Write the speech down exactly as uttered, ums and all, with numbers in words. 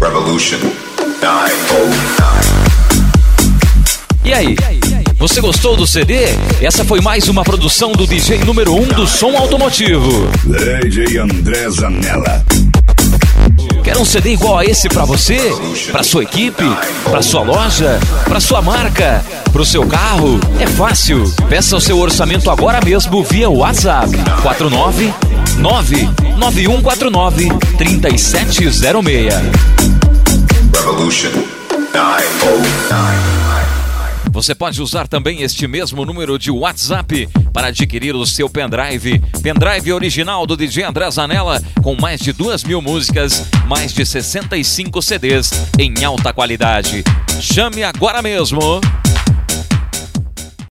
Revolution novecentos e nove. E aí, você gostou do C D? Essa foi mais uma produção do D J número um do som automotivo, D J André Zanella. Quer um C D igual a esse pra você? Pra sua equipe? Pra sua loja? Pra sua marca? Pro seu carro? É fácil. Peça o seu orçamento agora mesmo via WhatsApp quatro nove nove nove um quatro nove três sete zero seis. Revolution novecentos e nove. Você pode usar também este mesmo número de WhatsApp para adquirir o seu pendrive. Pendrive original do D J André Zanella, com mais de duas mil músicas, mais de sessenta e cinco C Ds em alta qualidade. Chame agora mesmo.